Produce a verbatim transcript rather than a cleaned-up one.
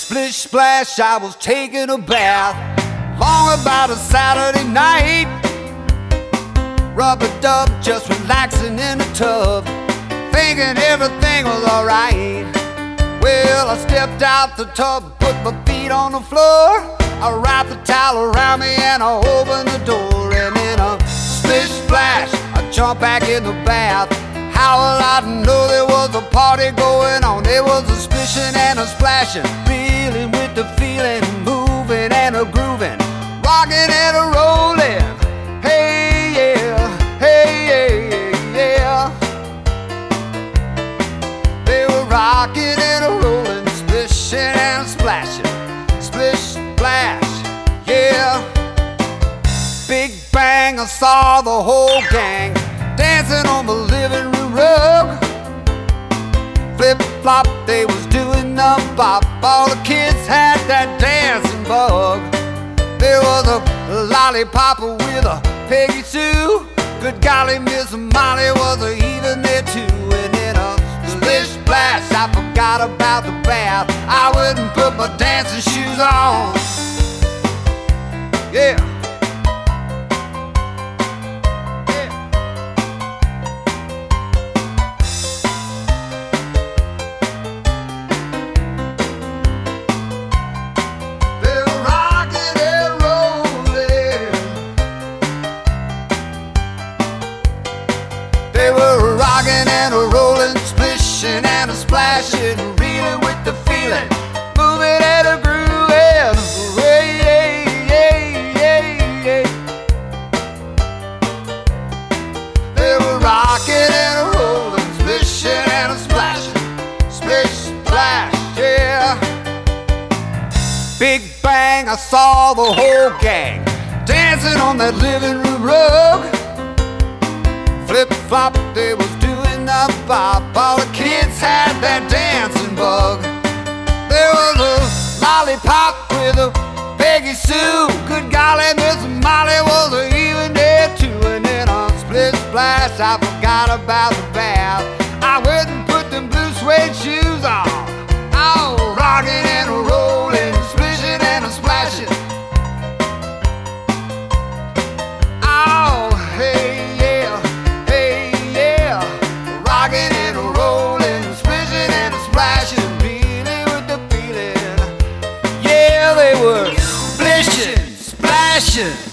Splish splash, I was taking a bath, long about a Saturday night. Rub-a-dub, just relaxing in the tub, thinking everything was alright. Well, I stepped out the tub, put my feet on the floor, I wrapped the towel around me and I opened the door. And in a splish splash, I jumped back in the bath. How will I know there was a party going on? There was a splishing and a splashing, reeling with the feeling, moving and a grooving, rocking and a rolling. Hey yeah, hey yeah, yeah. They were rocking and a rolling, splishing and a splashing, splish splash, yeah. Big bang, I saw the whole gang dancing on the living room rug. Flip flop, they was doing the bop. All the kids had that dancing bug. There was a lollipop with a Peggy Sue. Good golly, Miss Molly was even there too. And in a splish splash, I forgot about the bath. I wouldn't put my dancing shoes on. Yeah. They were rocking and a rolling, splishing and a splashing, reeling with the feeling, moving and a grooving. Hey, hey, hey, hey, hey. They were rocking and a rolling, splishing and a splashing, splish, splash, yeah. Big bang, I saw the whole gang dancing on that living room rug. Flip flop, they was doing the bop. All the kids had that dancing bug. There was a lollipop with a Peggy Sue. Good golly, Miss Molly was even there too. And then on split splash, I forgot about the bath. I went and put them blue suede shoes on. Oh, rocking and rolling, splishing and a splashing. Oh, hey. Splishing, splashing.